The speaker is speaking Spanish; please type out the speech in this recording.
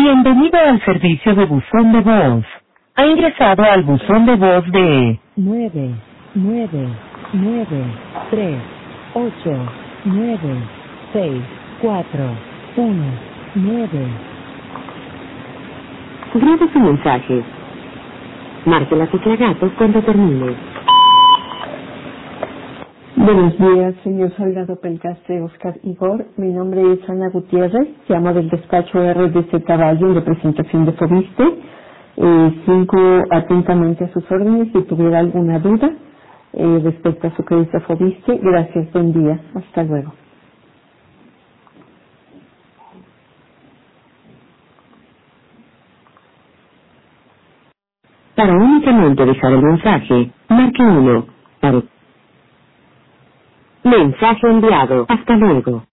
Bienvenido al servicio de buzón de voz. Ha ingresado al buzón de voz de 999389641. Grabe su mensaje. Marque la tecla gato cuando termine. Buenos días, señor Salgado Pelgastre, Oscar Igor. Mi nombre es Ana Gutiérrez, llamo del despacho RDC Caballo en representación de Fobiste. Sigo atentamente a sus órdenes si tuviera alguna duda respecto a su crédito Fobiste. Gracias, buen día, hasta luego. Para únicamente dejar el mensaje, marque 1. Mensaje enviado. Hasta luego.